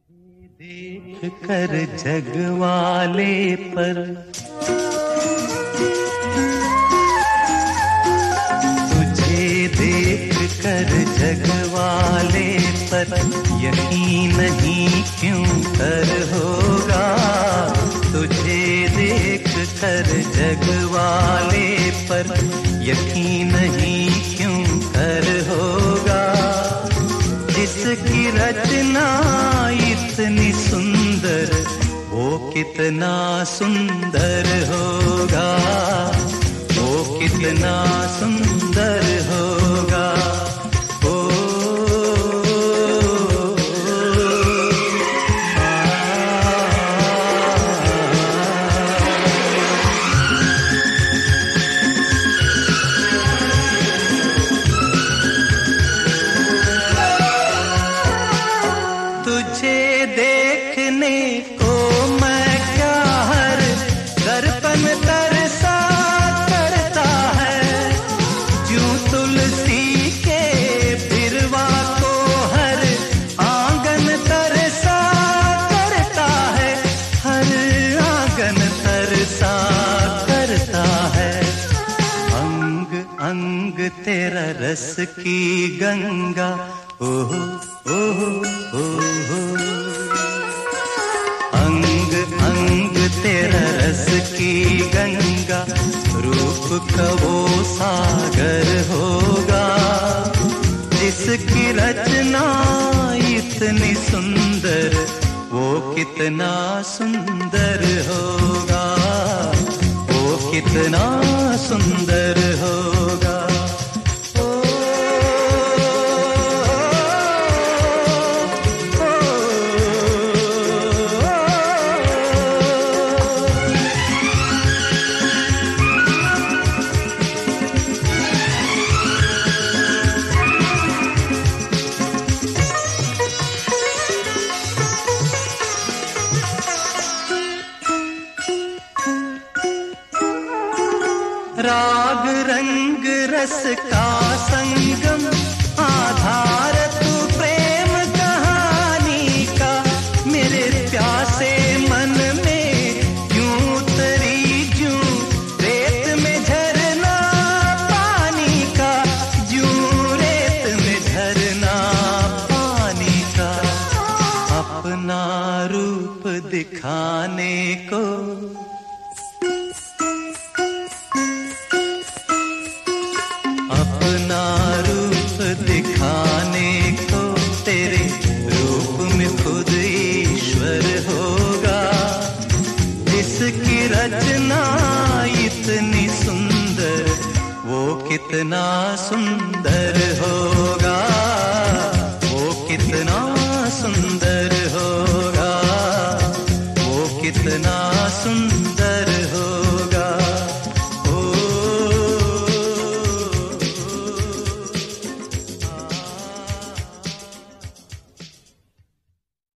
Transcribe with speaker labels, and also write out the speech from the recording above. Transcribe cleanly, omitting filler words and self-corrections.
Speaker 1: देख कर जग वाले पर तुझे देख कर जग वाले पर यकीन नहीं क्यों कर होगा। तुझे देख कर जग वाले पर यकीन नहीं क्यों कर होगा। जिसकी रचना इतनी सुंदर वो कितना सुंदर होगा। वो कितना सुंदर होगा। तुझे देखने को मैं क्या हर दर्पण तरसा करता है। यूं तुलसी के बिरवा को हर आंगन तरसा करता है। हर आंगन तरसा करता है। अंग अंग तेरा रस की गंगा ओहो ओहो ओहो। अंग अंग तेरा रस की गंगा रूप का वो सागर होगा। जिसकी रचना इतनी सुंदर वो कितना सुंदर होगा। वो कितना सुंदर होगा। राग रंग रस का संगम आधार तू प्रेम कहानी का। मेरे प्यासे मन में यूं उतरी जूं रेत में झरना पानी का। जूं रेत में झरना पानी का। अपना रूप दिखाने को अपना रूप दिखाने को तेरे रूप में खुद ईश्वर होगा। जिसकी रचना इतनी सुंदर वो कितना सुंदर होगा। वो कितना सुंदर